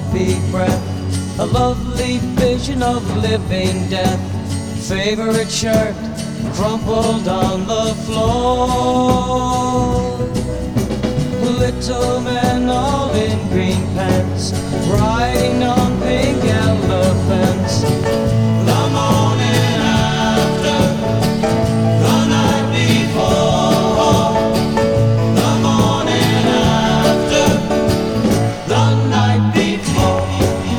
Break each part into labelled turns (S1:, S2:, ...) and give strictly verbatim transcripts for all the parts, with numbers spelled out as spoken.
S1: coffee breath, a lovely vision of living death. Favorite shirt crumpled on the floor. Little men all in green pants, riding on pink elephants. The morning after, the night before. The morning after, the night before.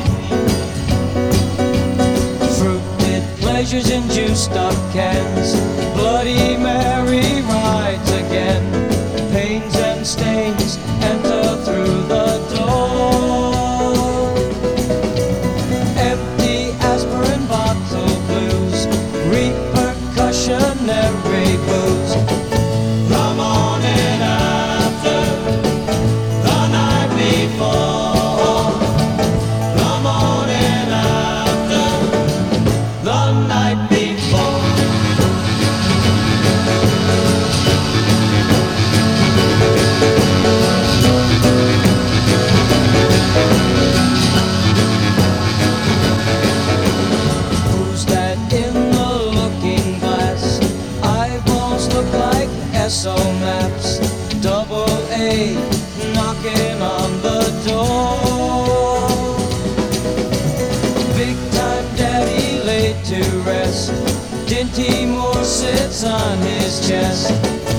S1: Fruited pleasures in juiced up cans. Bloody Mary rides again. Pains and stains enter through the door. Empty aspirin bottle blues, repercussionary booze. The morning after, the night before. The morning after, the night before. S O maps, double A, knocking on the door. Big time daddy laid to rest, Dinty Moore sits on his chest.